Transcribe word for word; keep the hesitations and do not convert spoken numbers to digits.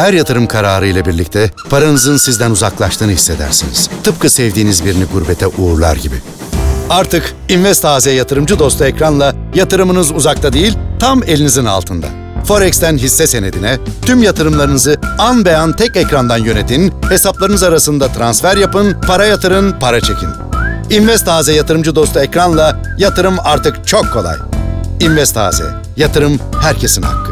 Her yatırım kararı ile birlikte paranızın sizden uzaklaştığını hissedersiniz. Tıpkı sevdiğiniz birini gurbete uğurlar gibi. Artık Invest A Z yatırımcı dostu ekranla yatırımınız uzakta değil, tam elinizin altında. Forex'ten hisse senedine tüm yatırımlarınızı an be an tek ekrandan yönetin, hesaplarınız arasında transfer yapın, para yatırın, para çekin. Invest A Z yatırımcı dostu ekranla yatırım artık çok kolay. Invest A Z, yatırım herkesin hakkı.